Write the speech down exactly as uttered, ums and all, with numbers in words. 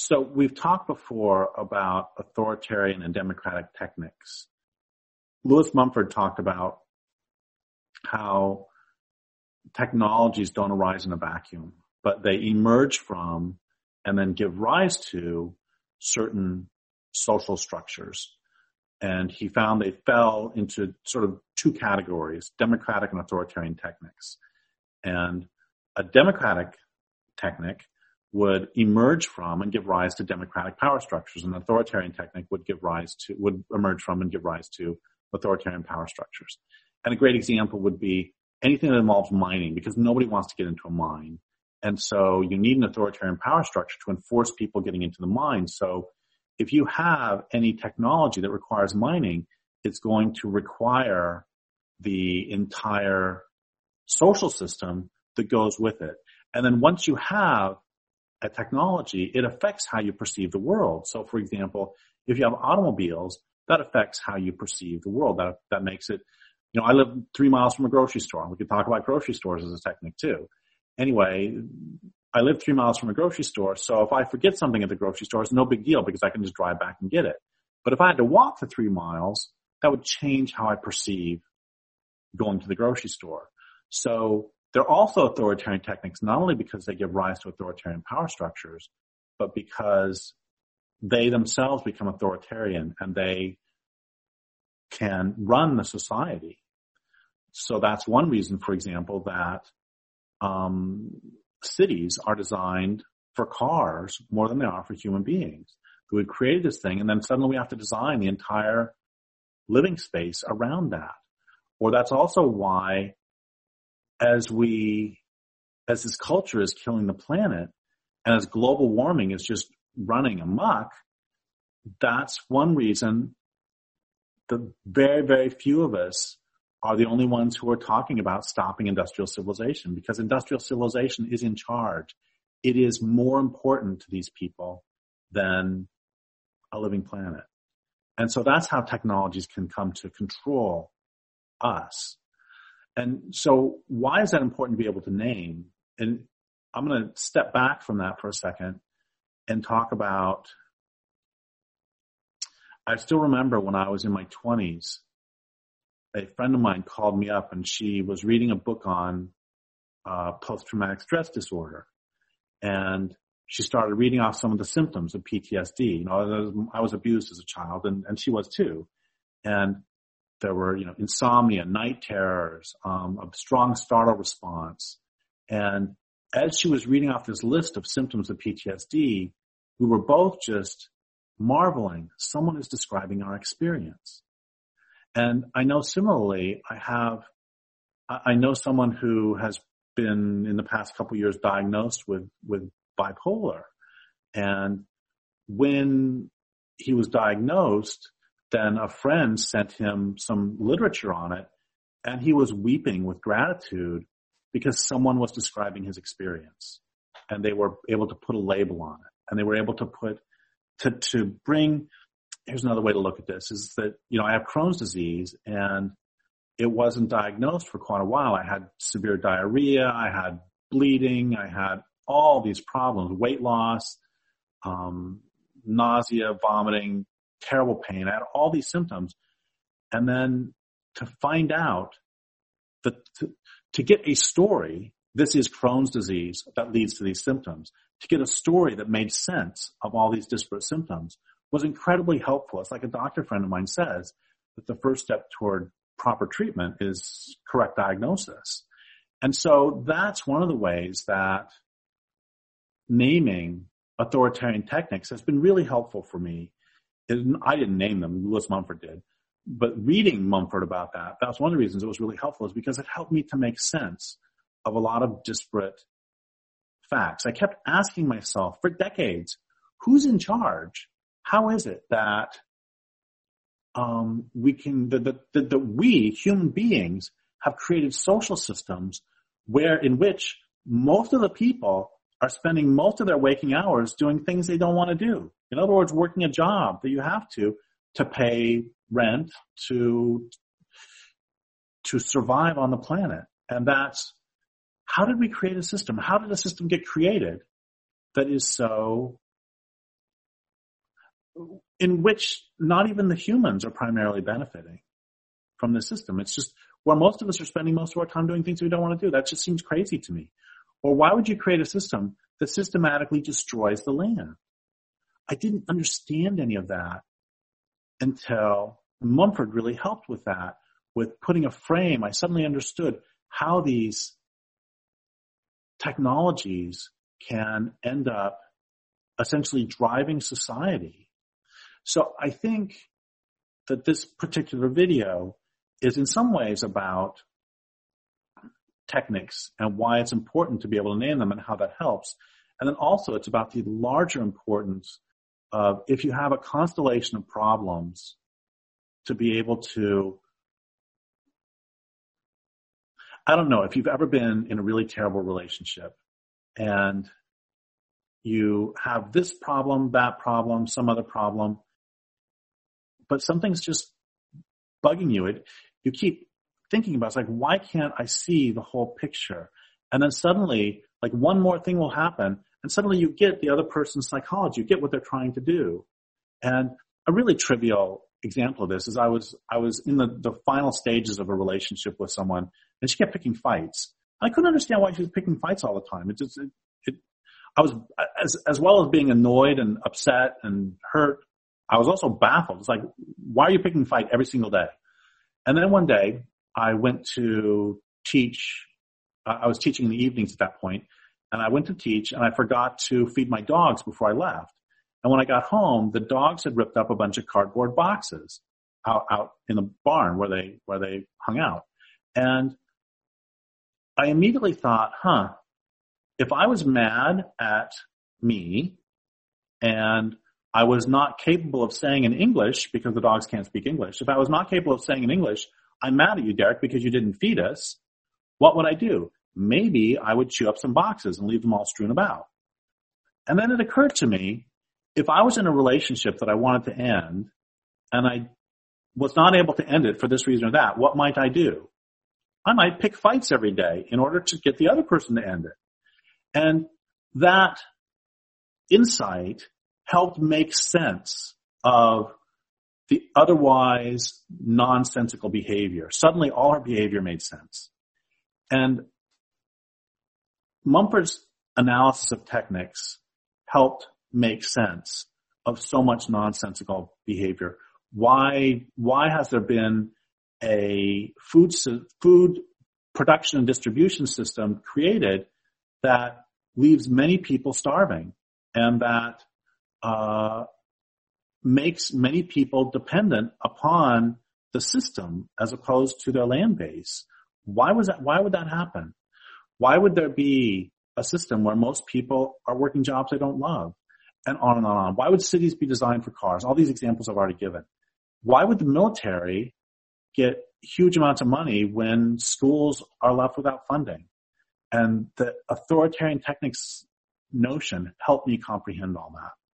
So we've talked before about authoritarian and democratic techniques. Lewis Mumford talked about how technologies don't arise in a vacuum, but they emerge from and then give rise to certain social structures. And he found they fell into sort of two categories, democratic and authoritarian techniques. And a democratic technique would emerge from and give rise to democratic power structures. An authoritarian technique would give rise to, would emerge from and give rise to authoritarian power structures. And a great example would be anything that involves mining, because nobody wants to get into a mine. And so you need an authoritarian power structure to enforce people getting into the mine. So if you have any technology that requires mining, it's going to require the entire social system that goes with it. And then once you have a technology, it affects how you perceive the world. So for example, if you have automobiles, that affects how you perceive the world. That, that makes it, you know, I live three miles from a grocery store. We could talk about grocery stores as a technique too. Anyway, I live three miles from a grocery store, so if I forget something at the grocery store, it's no big deal because I can just drive back and get it. But if I had to walk the three miles, that would change how I perceive going to the grocery store. So they're also authoritarian techniques, not only because they give rise to authoritarian power structures, but because they themselves become authoritarian and they can run the society. So that's one reason, for example, that um cities are designed for cars more than they are for human beings. We've created this thing, and then suddenly we have to design the entire living space around that. Or that's also why, as we, as this culture is killing the planet, and as global warming is just running amok, that's one reason the very, very few of us are the only ones who are talking about stopping industrial civilization, because industrial civilization is in charge. It is more important to these people than a living planet. And so that's how technologies can come to control us. And so why is that important to be able to name? And I'm going to step back from that for a second and talk about, I still remember when I was in my twenties, a friend of mine called me up and she was reading a book on uh, post-traumatic stress disorder. And she started reading off some of the symptoms of P T S D. You know, I was abused as a child, and, and she was too. And there were, you know, insomnia, night terrors, um, a strong startle response. And as she was reading off this list of symptoms of P T S D, we were both just marveling. Someone is describing our experience. And I know similarly, I have, I know someone who has been in the past couple of years diagnosed with, with bipolar. And when he was diagnosed, then a friend sent him some literature on it, and he was weeping with gratitude because someone was describing his experience, and they were able to put a label on it, and they were able to put, to, to bring, here's another way to look at this, is that, you know, I have Crohn's disease, and it wasn't diagnosed for quite a while. I had severe diarrhea, I had bleeding, I had all these problems, weight loss, um, nausea, vomiting, terrible pain. I had all these symptoms. And then to find out that to, to get a story, this is Crohn's disease that leads to these symptoms, to get a story that made sense of all these disparate symptoms was incredibly helpful. It's like a doctor friend of mine says, that the first step toward proper treatment is correct diagnosis. And so that's one of the ways that naming authoritarian techniques has been really helpful for me. It, I didn't name them, Lewis Mumford did. But reading Mumford about that, that's one of the reasons it was really helpful, is because it helped me to make sense of a lot of disparate facts. I kept asking myself for decades, who's in charge? How is it that um, we can, that, that, that we, human beings, have created social systems where, in which most of the people are spending most of their waking hours doing things they don't want to do. In other words, working a job that you have to, to pay rent, to, to survive on the planet. And that's, how did we create a system? How did a system get created that is so in which not even the humans are primarily benefiting from the system. It's just where most of us are spending most of our time doing things we don't want to do. That just seems crazy to me. Or why would you create a system that systematically destroys the land? I didn't understand any of that until Mumford really helped with that, with putting a frame. I suddenly understood how these technologies can end up essentially driving society. So I think that this particular video is in some ways about techniques and why it's important to be able to name them and how that helps. And then also it's about the larger importance of, if you have a constellation of problems, to be able to, I don't know, if you've ever been in a really terrible relationship and you have this problem, that problem, some other problem, but something's just bugging you. It, you keep thinking about it. It's like, why can't I see the whole picture? And then suddenly, like, one more thing will happen, and suddenly you get the other person's psychology. You get what they're trying to do. And a really trivial example of this is I was I was in the, the final stages of a relationship with someone, and she kept picking fights. I couldn't understand why she was picking fights all the time. It just, it, it, I was, as, as well as being annoyed and upset and hurt, I was also baffled. It's like, why are you picking fight every single day? And then one day, I went to teach. Uh, I was teaching in the evenings at that point, and I went to teach, and I forgot to feed my dogs before I left. And when I got home, the dogs had ripped up a bunch of cardboard boxes out, out in the barn where they where they hung out. And I immediately thought, huh, if I was mad at me and I was not capable of saying in English because the dogs can't speak English, if I was not capable of saying in English, I'm mad at you, Derek, because you didn't feed us, what would I do? Maybe I would chew up some boxes and leave them all strewn about. And then it occurred to me, if I was in a relationship that I wanted to end and I was not able to end it for this reason or that, what might I do? I might pick fights every day in order to get the other person to end it. And that insight helped make sense of the otherwise nonsensical behavior. Suddenly all her behavior made sense. And Mumford's analysis of techniques helped make sense of so much nonsensical behavior. Why, why has there been a food, food production and distribution system created that leaves many people starving and that, uh, makes many people dependent upon the system as opposed to their land base? Why was that? Why would that happen? Why would there be a system where most people are working jobs they don't love? And on and on and on. Why would cities be designed for cars? All these examples I've already given. Why would the military get huge amounts of money when schools are left without funding? And the authoritarian techniques notion helped me comprehend all that.